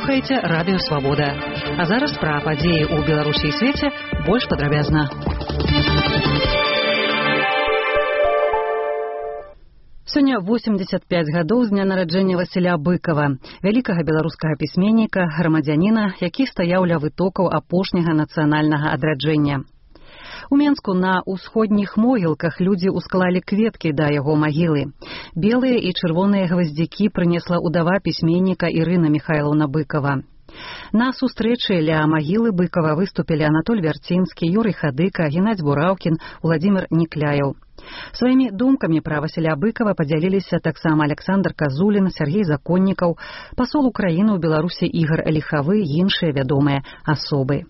слухаеце радыё Свабода. А зараз пра падзеі ў Беларусі і свеце больш падрабязна. Сёння 85 гадоў з дня нараджэння Васіля Быкава, вялікага беларускага пісьменніка, грамадзяніна, які стаяў ля вытокаў апошняга нацыянальнага адраджэння. У Менску на ўсходніх могілках людзі ўсклалі кветкі да яго магілы. Белыя і чырвоныя гваздзікі прынесла ўдава пісьменніка Ірына Міхайлаўна Быкава. На сустрэчы ля магілы Быкава выступілі Анатоль Вярцінскі, Юрый Хадыка, Геннадзь Бураўкін, Уладзімір Нікляеў. Сваімі думкамі пра Васіля Быкава падзяліліся таксама Александр Казулін, Сергей Законнікаў, пасол Украіны ў Беларусі Ігар Ліхавы і іншыя вядомыя асобы.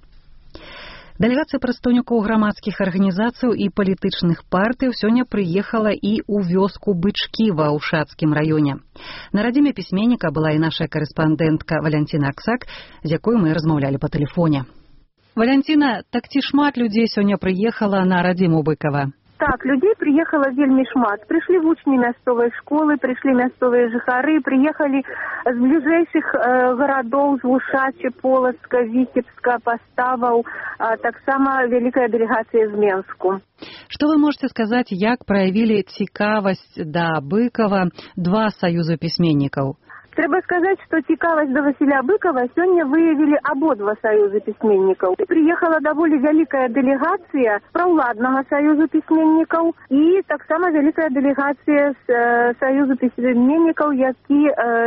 Дэлегацыя прадстаўнікоў грамадскіх арганізацый і палітычных партый сёння прыехала і ў вёску Бычкі ва Ўшацкім раёне. На радзіме пісьменніка была і наша карэспандэнтка Валянціна Аксак, з якой мы размаўлялі па тэлефоне. Валянціна, так ці шмат людзей сёння прыехала на радзіму Быкава? Так, людей приехало вельмі шмат. Пришли вучні мясцовай школы, пришли мясцовыя жыхары, приехали з бліжэйшых гарадоў, з Лушача, Полацка, Віцебска, Паставаў, таксама вялікая дэлегацыя з Менску. Што вы можете сказаць, як праявілі цікавасць да Быкава два саюзы пісьменнікаў? Трэба сказаць, што цікавасць да Васіля Быкава сёння выявілі абодва саюзы пісьменнікаў. Прыехала даволі вялікая дэлегацыя праўладнага саюзу пісьменнікаў і таксама вялікая дэлегацыя з саюзу пісьменнікаў, які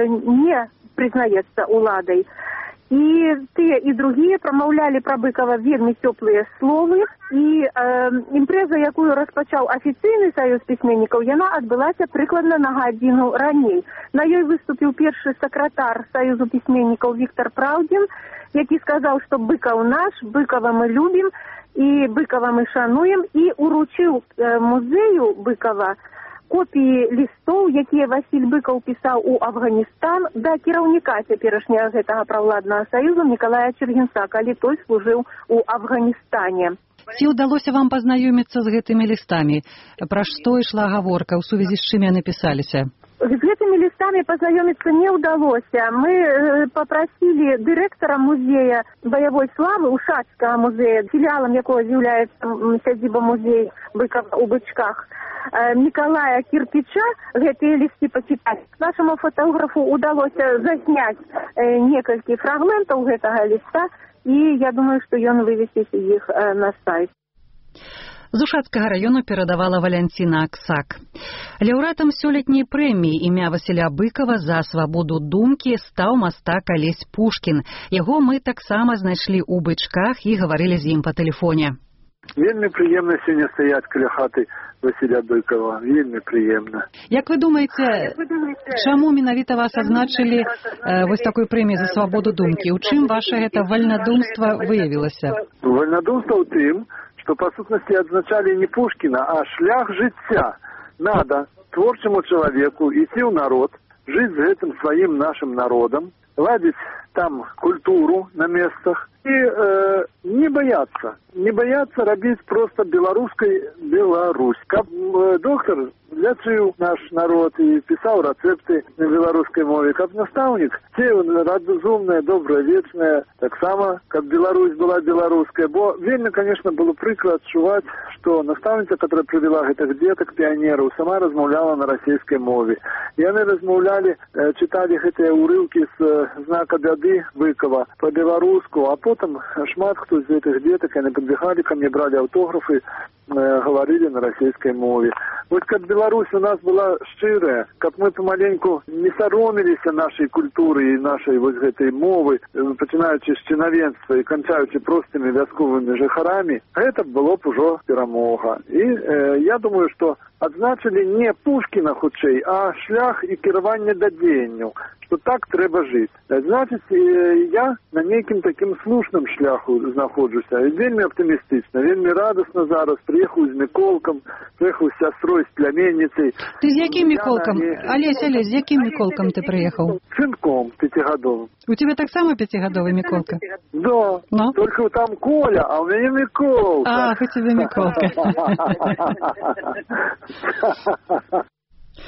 не прызнаецца уладай. І тыя і другія прамаўлялі пра Быкава вельмі цёплыя словы, і імпрэза, якую распачаў афіцыйны саюз пісьменнікаў, яна адбылася прыкладна на гадзіну раней. На ёй выступіў першы сакратар саюзу пісьменнікаў Віктар Праўдзін, які сказаў, што Быкаў наш, Быкава мы любім і Быкава мы шануем, і уручыў музею Быкава копіі лістоў, якія Васіль Быкаў пісаў у Афганістан да кіраўніка цяперашняга гэтага праўладнага саюзу Мікалая Чэргінца, калі той служыў у Афганістане. Ці ўдалося вам пазнаёміцца з гэтымі лістамі? Пра што ішла гаворка, у сувязі з чым яны пісаліся? З гэтымі лістамі пазнаёміцца не ўдалося. Мы папрасілі дырэктара музея баявой славы, Ушацкага музея, філіалам якога з'яўляецца сядзіба музей Быкава ў Бычках, Мікалая Кірпіча, гэтыя лісты пачытаць. Нашаму фотографу ўдалося засняць некалькі фрагментаў гэтага ліста, і я думаю, што ён вывесіць іх на сайт. З Ушацкага раёну перадавала Валянціна Аксак. Лаўрэатам сёлетняй прэміі імя Васіля Быкава за свабоду думкі стаў мастак Алесь Пушкін. Яго мы таксама знайшлі ў Бычках і гаварылі з ім па тэлефоне. Вельмі прыемна сёння стаяць каля хаты Васіля Быкава. Вельмі прыемна. Як вы думаеце, чаму менавіта вас азначылі вось такой прэміі за свабоду думкі? У чым ваша гэта вальнадумства выявілася? Вальнадумства ў тым, што па сутнасці адзначалі не Пушкіна, а шлях жыцця. Надо творчаму чалавеку ісці ў народ, жыць з гэтым сваім нашым народам, ладзіць там культуру на месцах і не баяцца рабіць проста беларускай Беларусь. Каб доктар лячыў наш народ і пісаў рэцэпты на беларускай мове, каб настаўнік цеў разумная, добрая, вечная, таксама, каб Беларусь была беларуская. Бо вельмі, конечно, было прыкра адчуваць, што настаўніца, которая прывяла гэтых дзетак, піянераў, сама размаўляла на расійскай мове. Яны размаўлялі, чыталі гэтыя ўрыўкі з знака бяды Быкава па-беларуску, а потым шмат хто з гэтых дзетак, яны падбегалі ко мне, бралі аўтографы, гаварылі на расійскай мове. Вот каб Беларусь у нас была шчырая, каб мы помаленьку не сароміліся нашай культуры і нашай вось гэтай мовы, пачынаючы з чынавенства і канчаючы простымі вясковымі жыхарамі, гэта было б ужо перамога. І я думаю, што адзначылі не Пушкіна хутчэй, а шлях і кіраванне да дзеянняў, што так трэба жыць. Значыць, я на нейкім такім слушным шляху знаходжуся. Вельмі аптымістычна, вельмі радасна зараз. Прыехаў з Міколкам, прыехаў з сястрой, з пляменніцай. Ты з якім Міколкам? Алесь, з якім Міколкам ты прыехаў? Сынком 5гадовым. У тебе таксама 5гадовы Міколка? Да, no? Только там Коля, а у мяне Міколка. Ах, у тебе Міколка.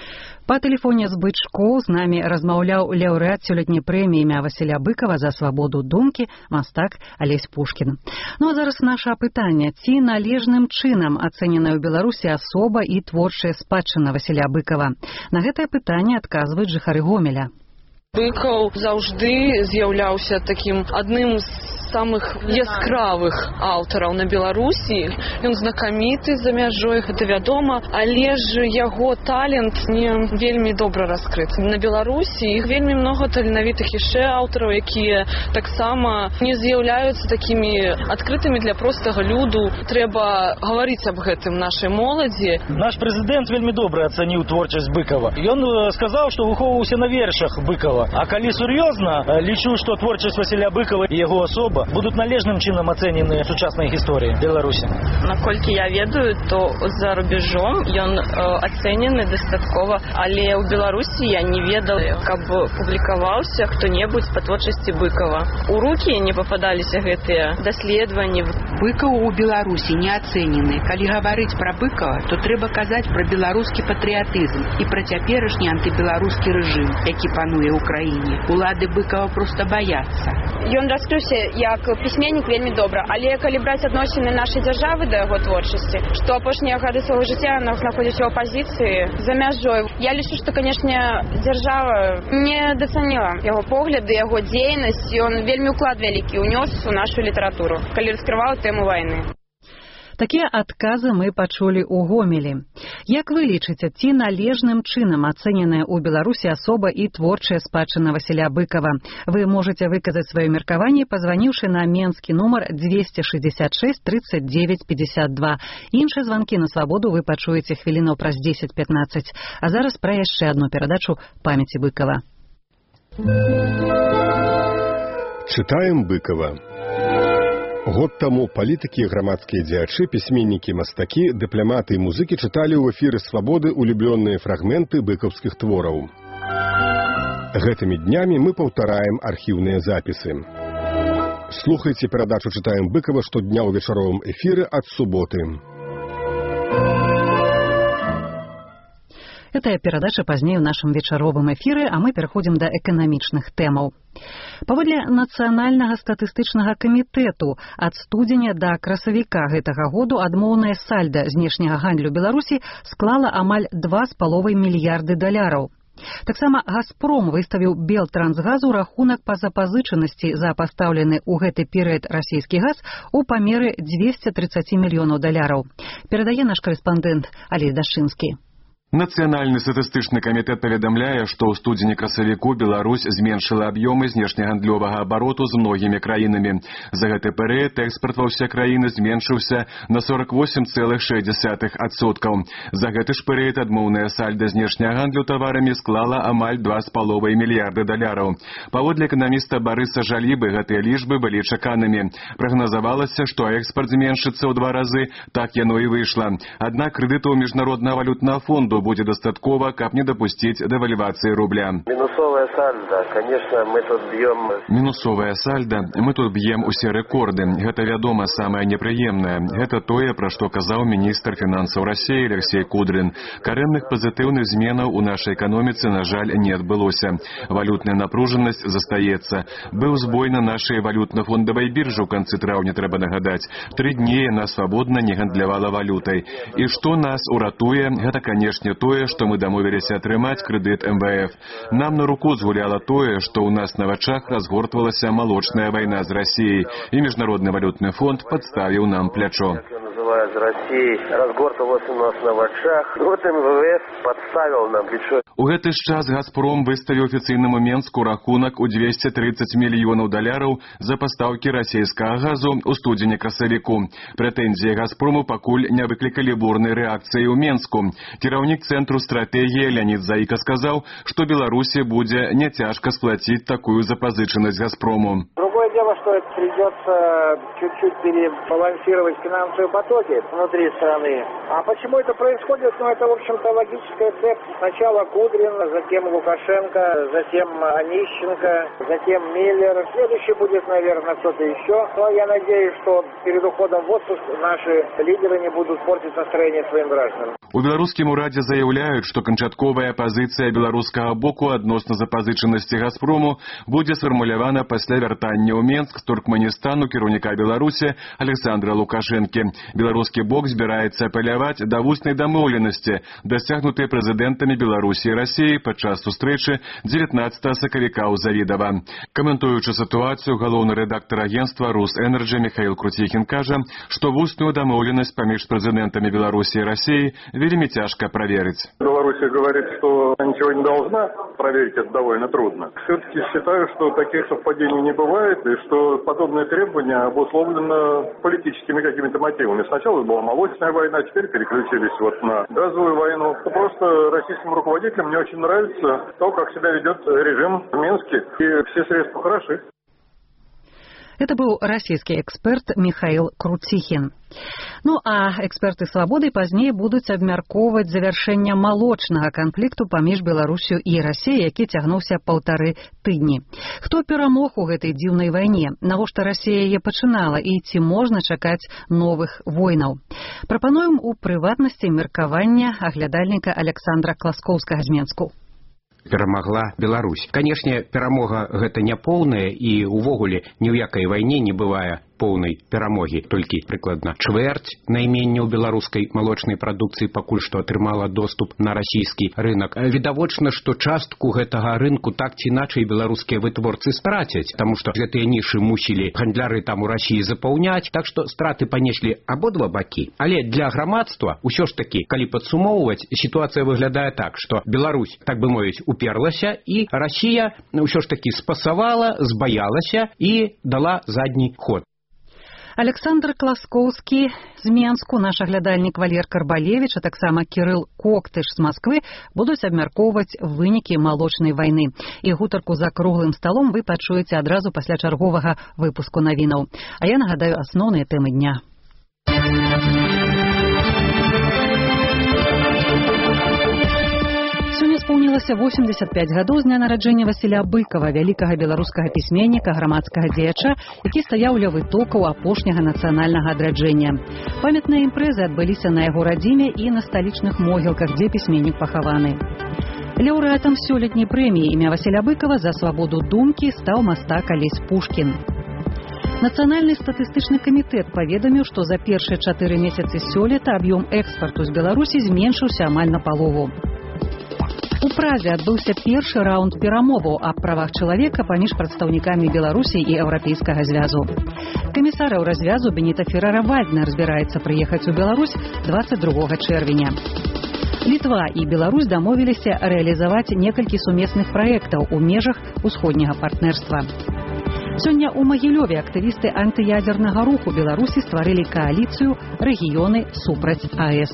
Па тэлефоне з Бычкоў з намі размаўляў лаўрэат сёлетняй прэміі імя Васіля Быкава за свабоду думкі мастак Алесь Пушкін. Ну а зараз наша пытанне: ці належным чынам ацэненая ў Беларусі асоба і творчая спадчына Васіля Быкава? На гэтае пытанне адказваюць жыхары Гомеля. Быкаў заўжды з'яўляўся такім адным з самых яскравых аўтараў на Беларусі. Ён знакаміты за мяжой, гэта вядома, але ж яго талент не вельмі добра раскрыт. На Беларусі іх вельмі многа таленавітых яшчэ аўтараў, якія таксама не з'яўляюцца такімі адкрытымі для простага люду. Трэба гаварыць аб гэтым нашай моладзі. Наш прэзідэнт вельмі добра ацаніў творчасць Быкава. Ён сказаў, што выхоўваўся на вершах Быкава. А калі сур'ёзна, лічу, што творчасць Васіля Быкава і яго асоба будуць належным чынам ацэнены сучаснай гісторыі Беларусі. Наколькі я ведаю, то за рубежом ён ацэнены дастаткова, але ў Беларусі я не ведала, каб публікаваўся хто-небудзь па творчасці Быкава. У рукі не пападаліся гэтыя даследаванні. Быкаў у Беларусі не ацэнены. Калі гаварыць пра Быкава, то трэба казаць пра беларускі патрыятызм і пра цяперашні антыбеларускі рэжым, які пануе ў краіне. Улады Быкава проста баяцца. Ён раскрыўся як пісьменнік вельмі добра, але калі браць адносіны нашай дзяржавы да яго творчасці, што апошнія гады свайго жыцця знаходзіўся ў апазіцыі за мяжой, я лічу, што, канешне, дзяржава не дацаніла яго погляды, яго дзейнасць, ён вельмі ўклад вялікі ўнёс у нашу літаратуру, калі раскрываў тэму вайны. Такія адказы мы пачулі ў Гомелі. Як вы лічыце, ці належным чынам ацэненая ў Беларусі асоба і творчая спадчына Васіля Быкава? Вы можаце выказаць сваё меркаванне, пазваніўшы на менскі нумар 266 39 52. Іншыя званкі на свабоду вы пачуеце хвілінаў праз 10-15. А зараз пра яшчэ адну перадачу памяці Быкава. Чытаем Быкава. Год таму палітыкі, грамадскія дзеячы, пісьменнікі, мастакі, дыпламаты і музыкі чыталі ў эфіры «Свабоды» улюблёныя фрагменты быкаўскіх твораў. Гэтымі днямі мы паўтараем архіўныя запісы. Слухайце перадачу «Чытаем Быкава» штодня ў вечаровым эфіры ад суботы. Гэтая перадача пазней у нашым вечаровым эфіры, а мы пераходзім да эканамічных тэмаў. Паводле Нацыянальнага статыстычнага камітэту, ад студзеня да красавіка гэтага году адмоўнае сальда знешняга гандлю Беларусі склала амаль 2,5 мільярды даляраў. Таксама «Газпром» выставіў Белтрансгазу рахунак па запазычанасці за пастаўлены ў гэты перыяд расійскі газ у памеры 230 мільёнаў даляраў. Перадае наш корэспандэнт Алесь Дашчынскі. Нацыянальны статыстычны камітэт паведамляе, што ў студзені-красавіку Беларусь зменшыла аб'ёмы знешнегандлёвага абароту з многімі краінамі. За гэты перыяд экспарт ва ўсе краіны зменшыўся на 48,6%. За гэты ж перыяд адмоўная сальда знешняга гандлю таварамі склала амаль 2,5 мільярды даляраў. Паводле эканаміста Барыса Жалібы гэтыя лічбы былі чаканымі. Прагназавалася, што экспарт зменшыцца ў 2 разы, так яно і выйшла. Аднак крэдытаў міжнароднага валютнага фонду будзе дастаткова, каб не дапусціць дэвальвацыі рубля. Мінусовая сальда, конечно, мы тут б'ем. Мінусовая сальда, мы тут б'ем усе рэкорды. Гэта, вядома, самае непрыемнае. Гэта тое, пра што казаў міністр фінансаў Расіі Алексей Кудрин. Карэнных пазітыўных зменаў у нашай эканоміцы, на жаль, не адбылося. Валютная напружанасць застаецца. Быў збой на нашай валютна-фондавай біржы ў канцы траўня, трэба нагадаць. 3 дні яна свабодна не гандлявала валютай. І што нас уратуе, гэта, канешне, тое, што мы дамовіліся атрымаць крэдыт МВФ. Нам на руку згуляла тое, што ў нас на вачах разгортвалася малочная вайна з Расіяй, і Міжнародны валютны фонд падставіў нам плячо. З Россией разгортывался у нас на вачах. Вот МВФ подставил нам плечо. У гэты ж час «Газпром» выставіў афіцыйнаму Менску рахунак у 230 мільёнаў даляраў за пастаўкі расійскага газу ў студзені-красавіку. Прэтэнзіі «Газпрому» пакуль не выклікалі бурнай рэакцыі ў Менску. Кіраўнік Цэнтру стратэгіі Леонід Заіка сказаў, што Беларусі будзе няцяжка сплаціць такую запазычанасць «Газпрому». Другое дело, что это придется чуть-чуть перебалансировать финансовые потоки внутри страны. А почему это происходит? Ну, это, в общем-то, логическая цепь. Сначала Кудрин, затем Лукашенко, затем Онищенко, затем Миллер. Следующий будет, наверное, кто-то еще. Но я надеюсь, что перед уходом в отпуск наши лидеры не будут портить настроение своим гражданам. У беларускім урадзе заяўляюць, што канчатковая пазіцыя беларускага боку адносна запазычанасці «Газпрому» будзе сфармулявана пасля вяртання ў Менск з Туркменістану кіраўніка Беларусі Александра Лукашэнкі. Беларускі бок збіраецца апеляваць да вуснай дамоўленасці, дасягнутай прэзідэнтамі Беларусі і Расіі падчас сустрэчы 19 сакавіка ў Завідава. Каментуючы сітуацыю, галоўны рэдактар агентства «Русэнерджі» Михаил Крутихин кажа, што вусную дамоўленасць паміж прэзідэнтамі Беларусі і Расіі вельми тяжко проверить. Белоруссия говорит, что ничего не должна. Проверить это довольно трудно. Все-таки считаю, что таких совпадений не бывает, и что подобные требования обусловлены политическими какими-то мотивами. Сначала была молочная война, теперь переключились на газовую войну. Просто российским руководителям не очень нравится то, как себя ведет режим в Минске, и все средства хороши. Это был российский эксперт Михаил Крутихин. Ну а эксперты «Свабоды» пазней будуць абмяркоўваць завяршэнне малочнага канфлікту паміж Беларусю і Расіяй, які цягнуўся 1,5 тыдні. Хто перамог у гэтай дзіўнай вайне? Навошта Расія яе пачынала і ці можна чакаць новых войнаў? Прапануем у прыватнасці меркавання аглядальніка Александра Класкоўскага з Менску. Перамагла Беларусь. Канешне, перамога гэта не поўная і увогуле ні ў якай вайне не бывае поўнай перамогі. Толькі прыкладна чвэрць найменняў беларускай малочнай прадукцыі пакуль што атрымала доступ на расійскі рынок. Відавочна, што частку гэтага рынку так ці іначай беларускія вытворцы страцяць, таму што гэтыя нішы мусілі гандляры там у Расіі запаўняць, так што страты панеслі абодва бакі. Але для грамадства ўсё ж такі, калі падсумоўваць, сітуацыя выглядае так, што Беларусь, так бы мовіць, уперлася і Расія ўсё ж такі спасавала, збаялася і дала задні ход. Александр Класкоўскі з Менску, наш аглядальнік Валер Карбалевіч, а таксама Кірыл Коктыш з Масквы будуць абмяркоўваць вынікі малочнай вайны. І гутарку за круглым сталом вы пачуеце адразу пасля чарговага выпуску навінаў. А я нагадаю асноўныя тэмы дня. Сёння споўнілася 85 гадоў з дня нараджэння Васіля Быкава, вялікага беларускага пісьменніка, грамадскага дзеяча, які стаяў ля вытокаў апошняга нацыянальнага адраджэння. Памятныя імпрэзы адбыліся на яго радзіме і на сталічных могілках, дзе пісьменнік пахаваны. Лаўрэатам сёлетняй прэміі імя Васіля Быкава за свабоду думкі стаў мастак Алесь Пушкін. Нацыянальны статыстычны камітэт паведаміў, што за першыя 4 месяцы сёлета аб'ём экспарту з Беларусі зменшыўся амаль напалову. У Празе адбыўся першы раунд перамоваў аб правах чалавека паміж прадстаўнікамі Беларусі і Еўрапейскага звязу. Камісараў развязу Беніта Феррара-Вальднер збіраецца прыехаць у Беларусь 22 чэрвеня. Літва і Беларусь дамовіліся рэалізаваць некалькі сумесных праектаў у межах усходняга партнерства. Сёння ў Магілёве актывісты антыядзернага руху Беларусі стварылі кааліцыю «Рэгіёны супраць АЭС».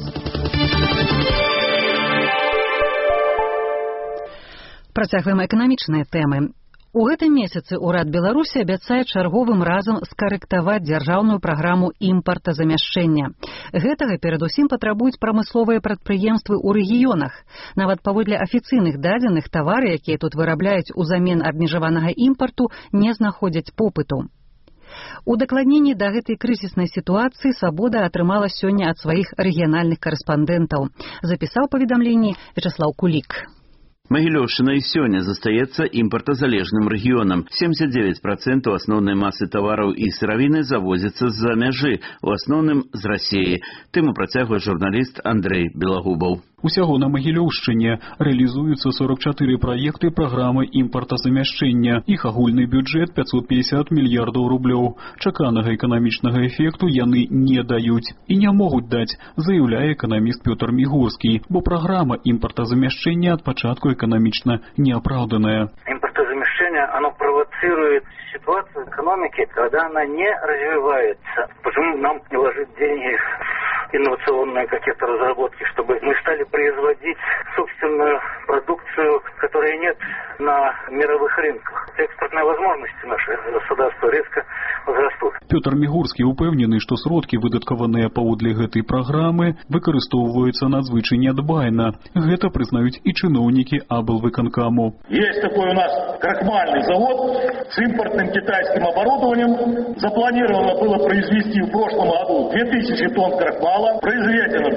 Працягваем эканамічныя тэмы. У гэтым месяцы ўрад Беларусі абяцае чарговым разам скарэктаваць дзяржаўную праграму імпартазамяшчэння. Гэтага перадусім патрабуюць прамысловыя прадпрыемствы ў рэгіёнах. Нават паводле афіцыйных дадзеных тавары, якія тут вырабляюць узамен абмежаванага імпарту, не знаходзяць попыту. У дакладненні да гэтай крызіснай сітуацыі «Свабода» атрымала сёння ад сваіх рэгіянальных карэспандэнтаў. Запісаў паведамленне Вячаслаў Кулік. Магілёўшчына і сёння застаецца імпартазалежным рэгіёнам. 79% асноўнай масы тавараў і сыравіны завозяцца з-за мяжы, у асноўным з Расіі. Тэму працягвае журналіст Андрэй Белагубаў. Усяго на Магілёўшчыне рэалізуюцца 44 праекты праграмы імпартазамяшчэння. Іх агульны бюджэт 550 мільярдаў рублёў. Чаканага эканамічнага эфекту яны не даюць і не могуць даць, заяўляе эканаміст Пётр Мігурскі, бо праграма імпартазамяшчэння ад пачатку экономично неоправданное. Импортозамещение, оно провоцирует ситуацию экономики, когда она не развивается. Почему нам не вложить деньги в инновационные какие-то разработки, чтобы мы стали производить собственную продукцию, которой нет на мировых рынках? экспортные возможности нашего государства резко возрастут. Пётр Мігурскі упэўнены, што сродкі, выдаткаваныя паводле гэтай праграмы, выкарыстоўваюцца надзвычай нядбайна. Гэта прызнаюць і чыноўнікі аблвыканкаму. Есть такой у нас крахмальный завод с импортным китайским оборудованием. Запланировано было произвести в прошлом году 2000 тонн крахмала. Произведено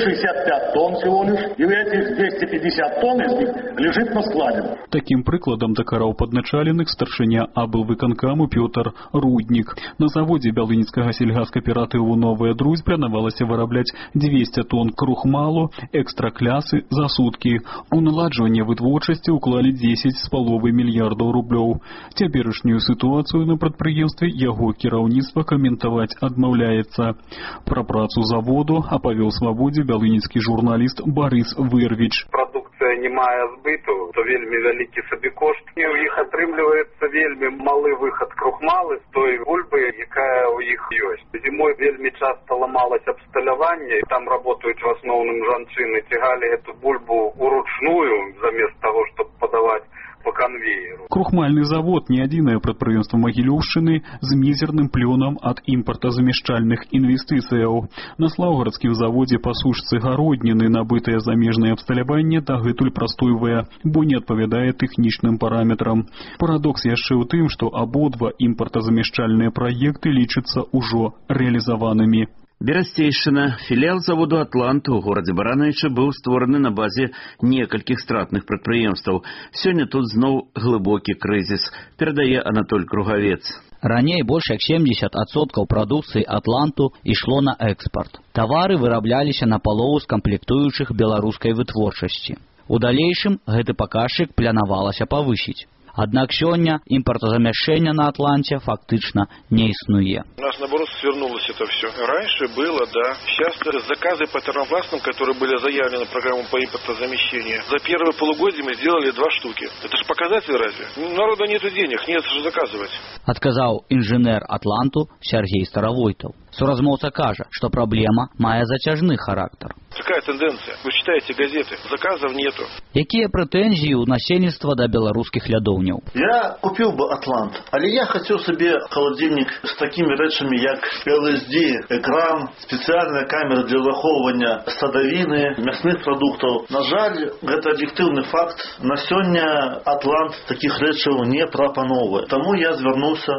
265 тонн всего лишь. И этих 250 тонн из них лежит на складе. Таким прыкладам дакараў падначаленых старшыня аблвыканкаму Пётр Руднік. На заводзе бялыніцкага сельгаскааператыву «Новая Друзь» планавалася вырабляць 200 тонн крухмалу экстраклясы за суткі. У наладжванне вытворчасці уклалі 10,5 мільярдаў рублёў. Цяперашнюю сітуацыю на прадпрыемстве яго кіраўніцтва каментаваць адмаўляецца. Пра працу заводу апавёў «Свабодзе» бялыніцкі журналіст Барыс Вырвіч. Прадукцыя не мае збыту, то вельмі вялікі сабекошт. І ў іх атрымліваецца вельмі малы выхад крухмалы з той бульбы, якая ў іх ёсць. Зімой вельмі часта ламалось абсталяванне, і там работаюць в асноўным жанчыны, цягалі эту бульбу уручную замест таго, чтобы падаваць по конвейеру. Крухмальны завод не адзінае прадпрыемства Магілёўшчыны з мізерным плёнам ад імпартазамяшчальных інвестыцыяў. На слаўгарадскім заводзе па сушцы гародніны набытае замежнае абсталяванне дагэтуль прастойвае, бо не адпавядае тэхнічным параметрам. Парадокс яшчэ ў тым, што абодва імпартазамяшчальныя праекты лічацца ўжо рэалізаванымі. Берасцейшчына, філіял заводу «Атлант» у горадзе Барановіча быў створаны на базе некалькіх стратных прадпрыемстваў. Сёння тут зноў глыбокі крызіс, перадае Анатоль Кругавец. Раней больш як 70% прадукцыі «Атланту» ішло на экспарт. Тавары вырабляліся на палову з камплектуючых беларускай вытворчасці. У далейшым гэты паказчык планавалася павысіць. Аднак сёння импортозамещение на Атланте фактично не існуе. У нас, наоборот, свернулось это все. Раньше было, да. Сейчас заказы по термопластам, которые были заявлены в программу по импортозамещению, за первое полугодие мы сделали 2 штуки. Это же показатель разве? Народа нету денег, нет же заказывать. Адказаў інжынер Атланту Сергей Старовойтов. Суразмоўца кажа, что проблема мае зацяжны характар. Какая тенденция? Вы читаете газеты, заказов нету. Якія прэтэнзіі ў насельніцтва да беларускіх лядоўняў? Я купил бы Атлант, але я хотел себе холодильник с такими рэчамі, як LSD, экран, специальная камера для захоўвання садавіны, мясных продуктов. На жаль, гэта аб'ектыўны факт. На сёння Атлант таких рэчаў не прапаноўвае. Таму я звярнуўся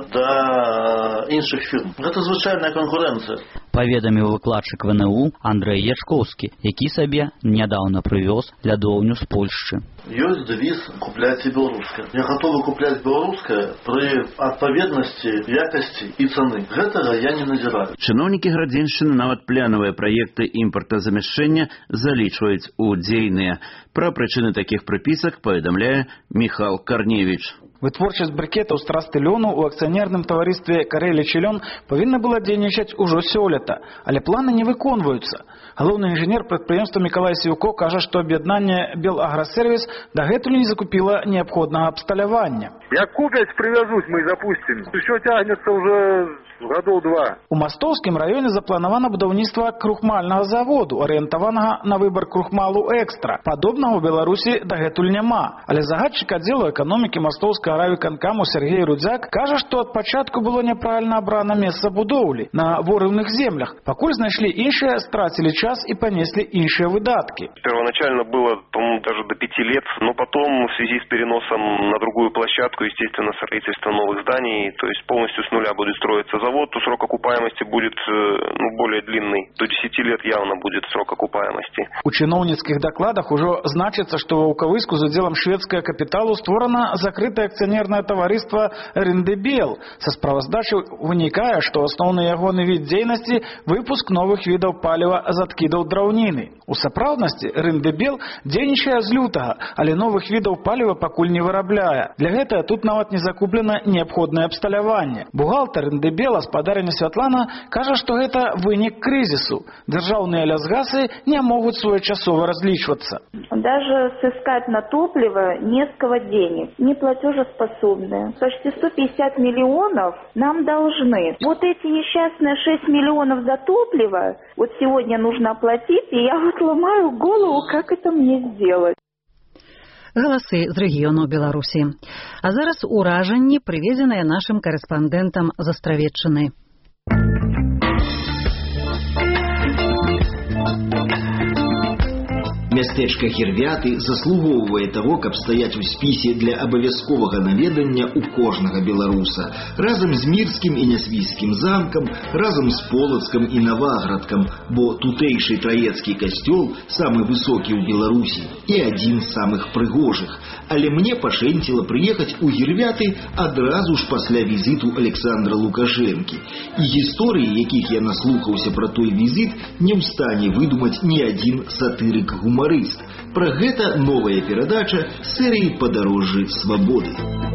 да іншых фірм. Гэта звычайная конкуренция. Паведаміў выкладчык ВНУ Андрей Ячковскі, які сабе нядаўна прывёз лядоўню з Польшчы. Ёсць девиз «Купляйте беларускае». Я готовы купляць беларускае пры адпаведнасці, якасці і цаны. Гэтага я не назіраю. Чыноўнікі Градзеншчыны нават планавыя праекты імпартазамяшчэння залічваюць у дзейныя. Пра прычыны такіх прыпісак паведамляе Міхал Карневіч. Вытворчасць брыкетаў з трасты лёну ў акцыянерным таварыстве «Карэліч і лён» павінна была дзейнічаць ужо сёлета, але планы не выконваюцца. Галоўны інжынер прадпрыемства Мікалай Сіўко кажа, што аб'яднанне «Белаграсервіс» дагэтуль не закупіла неабходнага абсталявання. Як купяць, прывязуць, мы запустим. Усё цягнецца уже гадоў 2. У Мастоўскім раёне запланавана будаўніцтва крухмальнага заводу, арыентаванага на выбар крухмалу экстра. Падобнага ў Беларусі дагэтуль няма. Але загадчык аддзелу эканомікі Мастоўскага райвыканкаму Сергей Рудзяк кажа, што ад пачатку было няправільна абрана месца будоўлі на ворыўных землях. Пакуль знайшлі іншыя, страцілі час и понесли іншие выдатки. Первоначально было, по-моему, даже до 5 лет, но потом в связи с переносом на другую площадку, естественно, строительство новых зданий, то есть полностью с нуля будет строиться завод, то срок окупаемости будет более длинный. До 10 лет явно будет срок окупаемости. У чыноўніцкіх докладах уже значится, что в Укавыску за делом шведского капиталу створено закрытое акционерное товариство «Риндебел». Со справаздачи вынікае, что основной ягоны вид деятельности – выпуск новых видов палива з адкідаў драўніны. У сапраўднасці «Риндебел» дзейнічае з лютага, але новых видов палива пакуль не вырабляе. Для гэтага тут нават не закуплена неабходнае абсталяванне. Бухгалтар «Риндебела» спадарня Святлана кажа, што гэта вынік крызісу. Дзяржаўныя лясгасы не могут своечасова различиваться. Даже сыскать на топливо не с кого денег, не платежеспособные. Почти 150 миллионов нам должны. Вот эти несчастные 6 миллионов за топливо, вот сегодня нужно оплатить, и я вот ломаю голову, как это мне сделать. Галасы з рэгіёну Беларусі. А зараз уражанні, прывезеныя нашым корэспандэнтам з Астравеччыны. Мястэчка Гірвяты заслугоўвае таго, каб стаяць у спісе для абавязковага наведання ў кожнага беларуса. Разам з Мірскім і Нясвійскім замкам, разам з Полацкам і Наваградкам, бо тутэйшы траецкі касцёл самы высокі ў Беларусі і адзін з самых прыгожых. Але мне пашэнціла прыехаць у Гірвяты адразу ж пасля візіту Александра Лукашэнкі. І гісторыі, якіх я наслухаўся пра той візіт, не ў стане выдумаць ні адзін сатырык-гумарыст. Пра гэта новая перадача серыі «Падарожжы свабоды».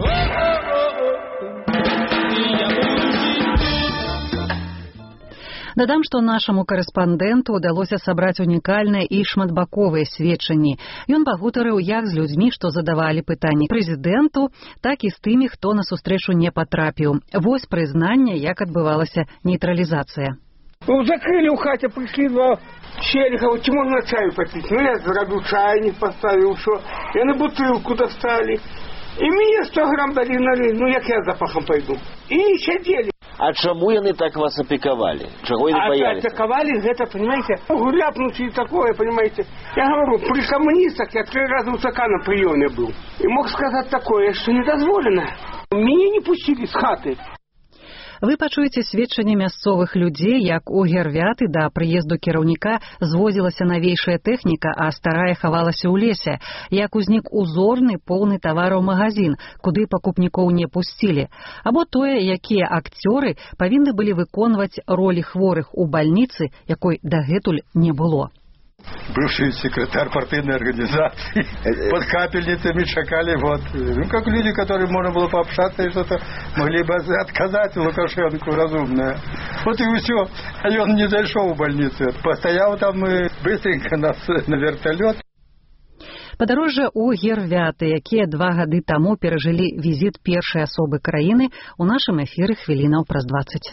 Дадам, што нашаму корэспандэнту ўдалося сабраць унікальныя і шматбаковыя сведчанні. Ён пагутарыў як з людзьмі, што задавалі пытанні прэзідэнту, так і з тымі, хто на сустрэчу не патрапіў. Вось прызнанне, як адбывалася нейтралізацыя. Закрыли в хате, пришли два челика, вот можно чаю попить. Ну, я зроду чайник поставил, что. И на бутылку достали. И мне 100 грамм дали, ну, як я запахом пойду. И сидели. А чому яны так вас опековали? Чего они боялись? Опековали, это, понимаете, ляпнуть и такое, понимаете. Я говорю, при коммунистах я 3 раза у ЦК на приеме был. И мог сказать такое, что не дозволено. Меня не пустили с хаты. Вы пачуеце сведчанне мясцовых людзей, як у Гірвяты да прыезду кіраўніка звозілася навейшая тэхніка, а старая хавалася ў лесе, як узнік узорны, поўны тавараў магазин, куды пакупнікоў не пусцілі, або тое, якія акцёры павінны былі выконваць ролі хворых у бальніцы, якой дагэтуль не было. Бывший секретарь партийной организации под капельницами чекали, вот. Ну, как люди, которым можно было пообщаться и что-то могли бы отказать Лукашенко разумное. Вот и все. А он не зашел в больницу. Постоял там и быстренько нас на вертолет. Падарожжа ў Гірвяты, якія 2 гады таму перажылі візіт першай асобы краіны, у нашым эфіры хвілінаў праз 20.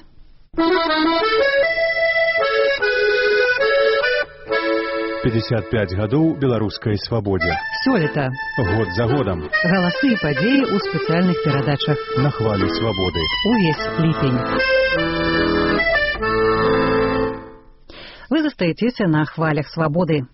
55 гадоў беларускай свабодзе. Сёлета. Год за годам. Галасы і падзеі ў спецыяльных перадачах. На хвалі свабоды. Увесь ліпень. Вы застаецеся на хвалях свабоды.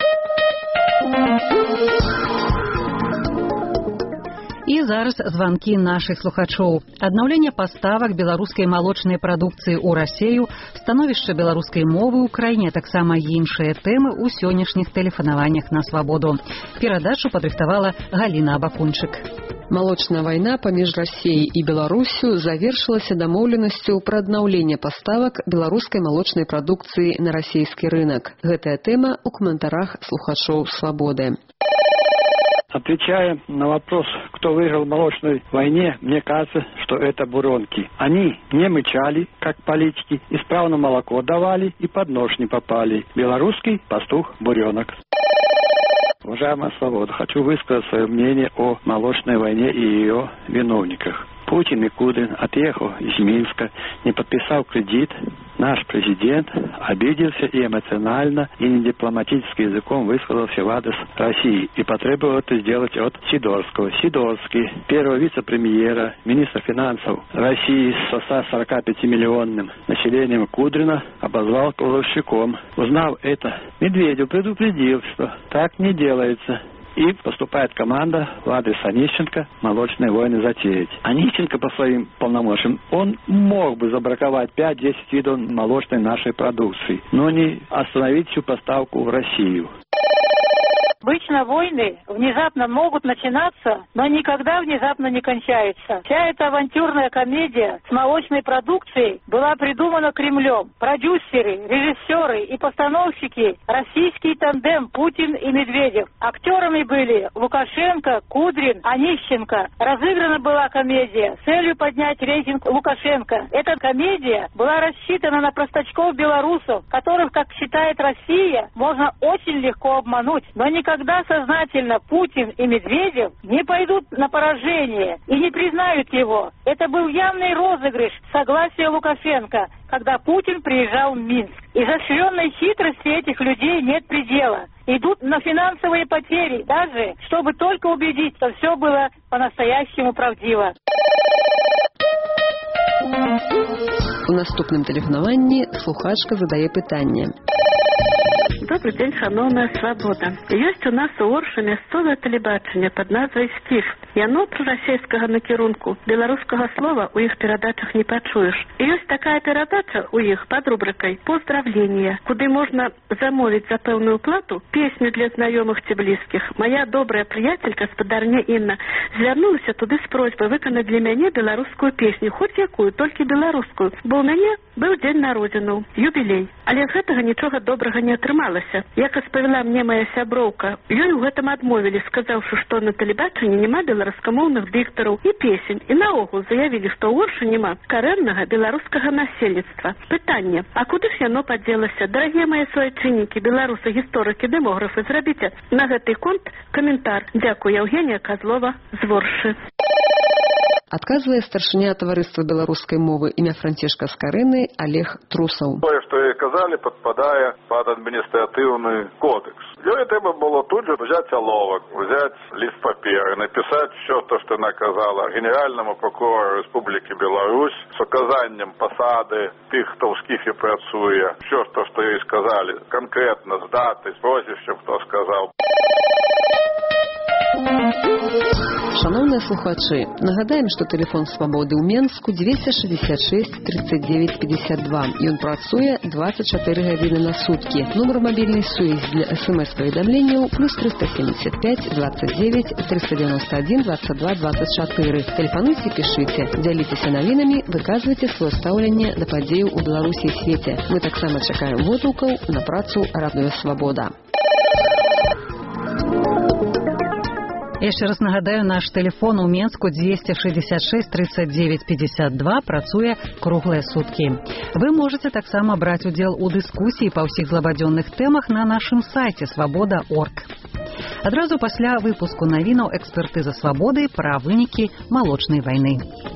І зараз званкі нашых слухачоў. Аднаўленне паставак беларускай малочнай прадукцыі ў Расею, становішча беларускай мовы ў краіне, таксама іншыя тэмы ў сённяшніх тэлефанаваннях на свабоду. Перадачу падрыхтавала Галіна Абакунчык. Малочная вайна паміж Расеяй і Беларусю завершылася дамоўленасцю пра аднаўленне паставак беларускай малочнай прадукцыі на расейскі рынак. Гэтая тэма ў каментарах слухачоў свабоды. Отвечая на вопрос, кто выиграл в молочной войне, мне кажется, что это буренки. Они не мычали, как политики, исправно молоко давали и под нож не попали. Белорусский пастух-буренок. Уважаемая свобода, хочу высказать свое мнение о молочной войне и ее виновниках. Путин и Кудрин отъехал из Минска, не подписал кредит. Наш президент обиделся и эмоционально, и недипломатическим языком высказался в адрес России и потребовал это сделать от Сидорского. Сидорский, первого вице-премьера, министра финансов России со 145-миллионным населением Кудрина, обозвал кладовщиком. Узнав это, Медведев предупредил, что так не делается. И поступает команда в адрес Онищенко молочные войны затеять. Онищенко по своим полномочиям, он мог бы забраковать 5-10 видов молочной нашей продукции, но не остановить всю поставку в Россию. Обычно войны внезапно могут начинаться, но никогда внезапно не кончаются. Вся эта авантюрная комедия с молочной продукцией была придумана Кремлем. Продюсеры, режиссеры и постановщики – российский тандем Путин и Медведев. Актерами были Лукашенко, Кудрин, Онищенко. Разыграна была комедия с целью поднять рейтинг Лукашенко. Эта комедия была рассчитана на простачков-белорусов, которых, как считает Россия, можно очень легко обмануть, но никогда сознательно Путин и Медведев не пойдут на поражение и не признают его. Это был явный розыгрыш согласия Лукашенко, когда Путин приезжал в Минск. Изощренной хитрости этих людей нет предела. идут на финансовые потери, даже чтобы только убедиться, все было по-настоящему правдиво. У наступным тэлефанаванні слухачка задае пытанне. Добрый день, шановная свобода. Есть у нас у Орша мясцовае тэлебачанне под назвай «Стих». Яно прарасійскага накірунку. Беларускага слова у іх перадачах не пачуеш. І ёсць такая перадача у іх под рубрикай «Поздравления», куды можна замовіць за пэўную плату песню для знаёмых ці блізкіх. Моя добрая прыяцелька, спадарня Інна, звярнулася туды з просьбай выканаць для мяне беларускую песню, хоць якую, толькі беларускую, бо ў мяне быў дзень народзінаў, юбілей. Але гэтага нічога добрага не атрымалася. Як распавяла мне моя сяброўка, ёй у гэтым адмовілі, сказаўшы, што на тэлебачанні няма беларускамоўных дыктараў і песень. І наогул заявілі, што ў Оршы няма карэннага беларускага насельніцтва. Пытанне, а куды ж яно падзелася? Дарагія мае суайчыннікі, беларусы, гісторыкі, дэмографы, зрабіце на гэты конт каментар. Дзякую, Евгения Козлова з Воршы. Адказвае старшыня таварыства беларускай мовы імя Францішка Скарыны Олег Трусаў. Тое, што і казалі, падпадае пад адміністратыўны кодекс. Ёй трэба было тут же взять оловок, взять лист паперы, написать все то, что она казала генеральному прокурору Республики Беларусь с указанием посады тых, хто в скіфе працуе. Все, то, что ей сказали, конкретно, с датой, с прозвищем, кто сказал. Шановныя слухачы, нагадаем, што тэлефон свабоды ў Менску 266 39 52. Ён працуе 24 гадзіны на суткі. Нумар мабільнай сувязі для СМС-паведамленняў +375 29 391 22 24. Тэлефануйце, пішыце, дзяліцеся навінамі, выказвайце сваё стаўленне да падзеяў у Беларусі і свеце. Мы таксама чакаем водгукаў на працу Радыё Свабода. Яшчэ раз нагадаю, наш тэлефон у Менску 266 39 52 працуе круглыя суткі. Вы можете таксама браць удзел у дыскусіі па ўсіх злабадзённых тэмах на нашым сайце свабода.орг. Адразу пасля выпуску навінаў экспертыза свабоды пра вынікі малочнай вайны.